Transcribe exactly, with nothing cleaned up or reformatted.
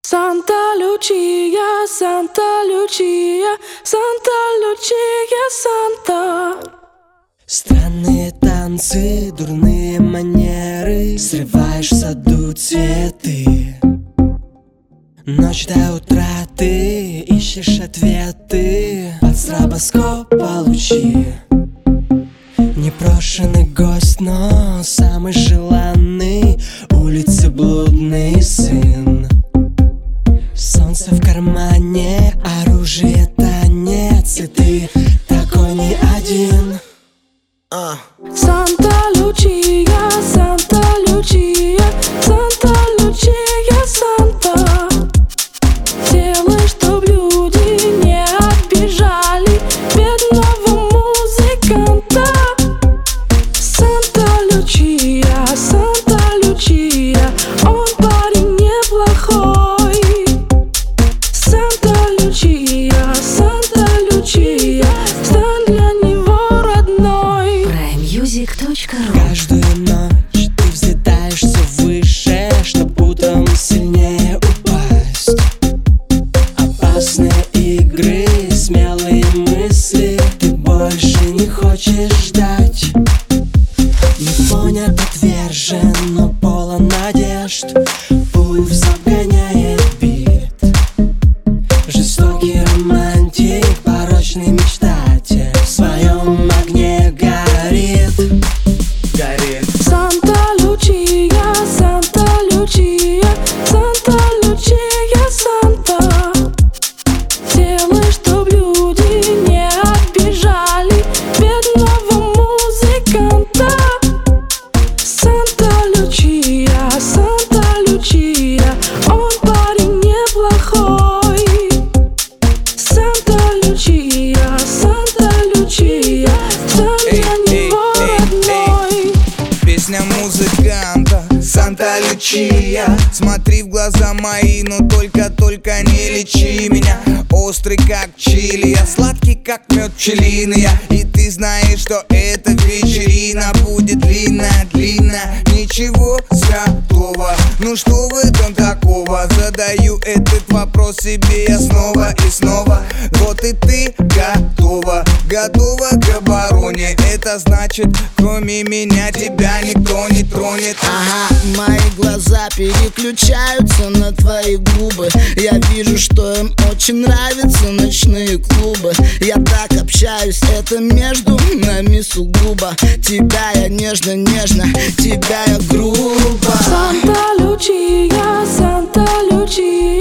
Santa Lucia, Santa Lucia, Santa Lucia, Santa. Странные танцы, дурные манеры, срываешь в саду цветы. Ночь до утра ты ищешь ответы под стробоскоп получи. Непрошенный гость, но самый желанный, улицы блудный сын. Солнце в кармане, оружие, танец, и ты такой не один. uh. Santa Lucia, Santa Lucia, Santa Lucia, Santa. Делай, чтоб люди не обижали бедного музыканта. Santa Lucia, Santa Lucia, он парень неплохой. Santa Lucia, Santa Lucia, стань для него родной. прайм мьюзик точка ру. Каждую ночь ты взлетаешься выше, чтоб утром сильнее упасть. Опасные игры, смелые мысли, ты больше не хочешь ждать. Не понят, отвержен, но полон надежд. Пульс обгоняет бит. Жестокий романтик, порочный мечтатель, в своем огне горит. Горит. Santa Lucia, Santa Lucia, Santa Lucia, Santa. Делай, чтоб люди не обижали бедного музыканта. Santa Lucia, Santa Lucia, он парень неплохой. Santa Lucia, Santa Lucia, стань для него родной. Песня музыканта Санта Лючия. Смотри в глаза мои, но только-только не лечи меня. Острый как чили, я сладкий как мед пчелиный я. И ты знаешь, что эта вечерина будет длинная-длинная. Ничего святого, ну что в этом такого? Задаю этот вопрос себе я снова и снова. Вот и ты готова, готова к обороне. Это значит, кроме меня тебя никто не тронет. Ага, мои глаза переключаются на твои губы. Я вижу, что им очень нравятся ночные клубы. Я так общаюсь, это между нами сугубо. Тебя я нежно-нежно, тебя я грубо. Santa Lucia, Santa Lucia,